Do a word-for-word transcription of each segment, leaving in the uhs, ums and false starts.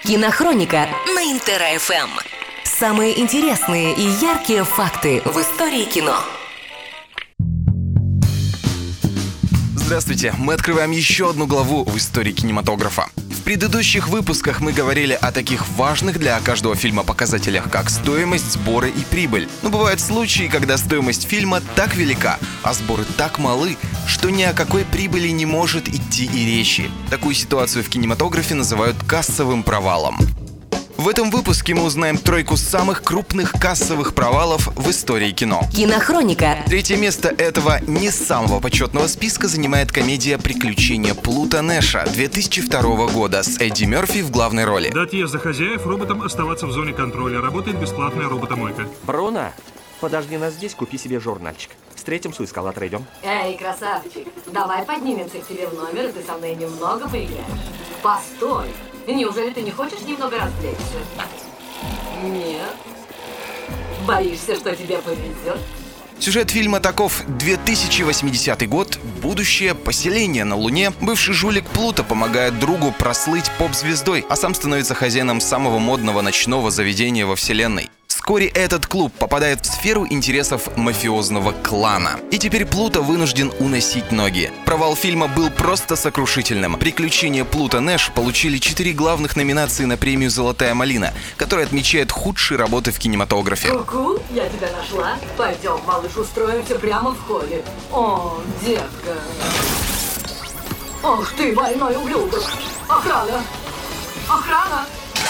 Кинохроника на Интера эф эм. Самые интересные и яркие факты в истории кино. Здравствуйте, мы открываем еще одну главу в истории кинематографа. В предыдущих выпусках мы говорили о таких важных для каждого фильма показателях, как стоимость, сборы и прибыль. Но бывают случаи, когда стоимость фильма так велика, а сборы так малы, что ни о какой прибыли не может идти и речи. Такую ситуацию в кинематографе называют кассовым провалом. В этом выпуске мы узнаем тройку самых крупных кассовых провалов в истории кино. Кинохроника. Третье место этого не самого почетного списка занимает комедия «Приключения Плуто Нэша» две тысячи второго года с Эдди Мерфи в главной роли. Дать за хозяев роботам оставаться в зоне контроля. Работает бесплатная роботомойка. Бруно, подожди нас здесь, купи себе журнальчик. Встретимся, у эскалатора идем. Эй, красавчик, давай поднимемся к тебе в номер, и ты со мной немного поиграешь. Постой! Неужели ты не хочешь немного развлечься? Нет. Боишься, что тебе повезет? Сюжет фильма таков. две тысячи восьмидесятый год, будущее, поселение на Луне. Бывший жулик Плуто помогает другу прослыть поп-звездой, а сам становится хозяином самого модного ночного заведения во вселенной. Вскоре этот клуб попадает в сферу интересов мафиозного клана. И теперь Плуто вынужден уносить ноги. Провал фильма был просто сокрушительным. «Приключения Плуто Нэш» получили четыре главных номинации на премию «Золотая малина», которая отмечает худшие работы в кинематографе. Ку-ку, я тебя нашла. Пойдем, малыш, устроимся прямо в холле. О, детка. Ох ты, больной ублюдок. Охрана! Охрана!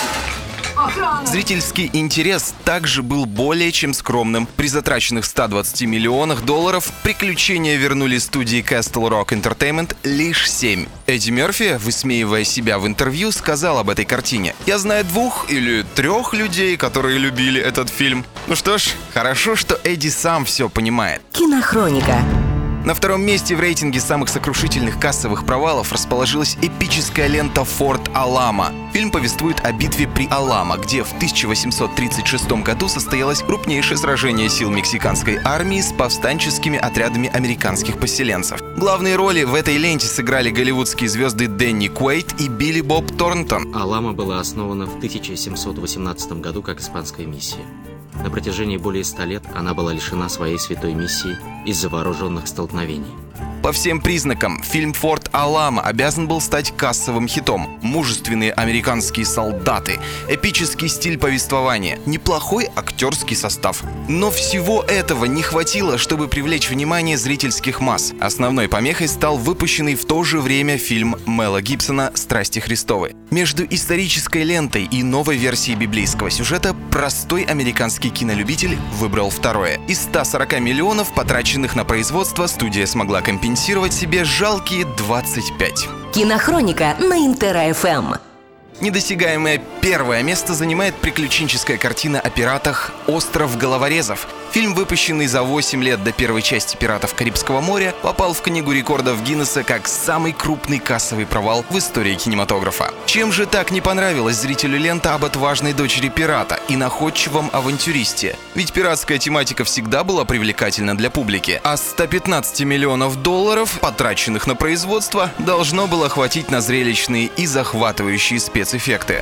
Охрана! Зрительский интерес также был более чем скромным. При затраченных ста двадцати миллионах долларов приключения вернули студии Castle Rock Entertainment лишь семь. Эдди Мерфи, высмеивая себя в интервью, сказал об этой картине: «Я знаю двух или трех людей, которые любили этот фильм». Ну что ж, хорошо, что Эдди сам все понимает. Кинохроника. На втором месте в рейтинге самых сокрушительных кассовых провалов расположилась эпическая лента «Форт Аламо». Фильм повествует о битве при Аламо, где в тысяча восемьсот тридцать шестом году состоялось крупнейшее сражение сил мексиканской армии с повстанческими отрядами американских поселенцев. Главные роли в этой ленте сыграли голливудские звезды Дэнни Куэйт и Билли Боб Торнтон. Аламо была основана в тысяча семьсот восемнадцатом году как испанская миссия. На протяжении более ста лет она была лишена своей святой миссии из-за вооруженных столкновений. По всем признакам, фильм «Форт Аламо» обязан был стать кассовым хитом. Мужественные американские солдаты, эпический стиль повествования, неплохой актерский состав. Но всего этого не хватило, чтобы привлечь внимание зрительских масс. Основной помехой стал выпущенный в то же время фильм Мела Гибсона «Страсти Христовы». Между исторической лентой и новой версией библейского сюжета простой американский кинолюбитель выбрал второе. Из ста сорока миллионов, потраченных на производство, студия смогла компенсировать себе жалкие двадцать пять. Кинохроника на Интера эф эм. Недосягаемое первое место занимает приключенческая картина о пиратах «Остров головорезов». Фильм, выпущенный за восемь лет до первой части «Пиратов Карибского моря», попал в книгу рекордов Гиннесса как самый крупный кассовый провал в истории кинематографа. Чем же так не понравилась зрителю лента об отважной дочери пирата и находчивом авантюристе? Ведь пиратская тематика всегда была привлекательна для публики, а ста пятнадцати миллионов долларов, потраченных на производство, должно было хватить на зрелищные і захватуючі спецефекти.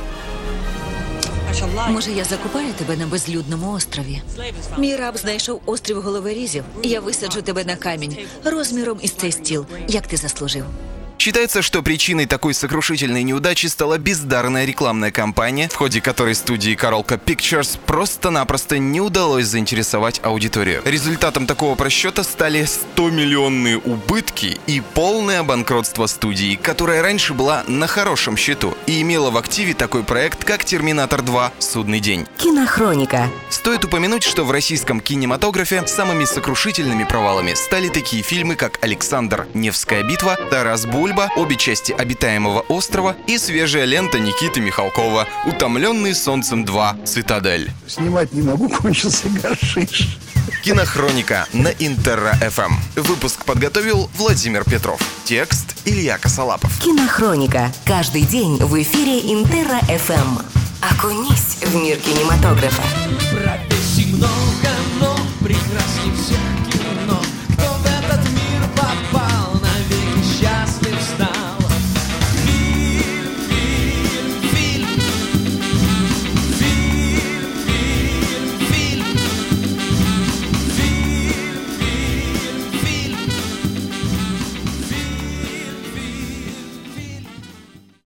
Може, я закупаю тебе на безлюдному острові? Мій раб знайшов острів головорізів. Я висаджу тебе на камінь розміром із цей стіл, як ти заслужив. Считается, что причиной такой сокрушительной неудачи стала бездарная рекламная кампания, в ходе которой студии Carolco Pictures просто-напросто не удалось заинтересовать аудиторию. Результатом такого просчета стали стомиллионные убытки и полное банкротство студии, которая раньше была на хорошем счету и имела в активе такой проект, как «Терминатор два. Судный день». Кинохроника. Стоит упомянуть, что в российском кинематографе самыми сокрушительными провалами стали такие фильмы, как «Александр. Невская битва», «Тарас Бульба», обе части «Обитаемого острова» и свежая лента Никиты Михалкова «Утомленный солнцем два. Цитадель». Снимать не могу, кончился гашиш. Кинохроника на Интера эф эм. Выпуск подготовил Владимир Петров. Текст Илья Косолапов. Кинохроника. Каждый день в эфире Интера эф эм. Окунись в мир кинематографа. Профессий много, но прекрасней всех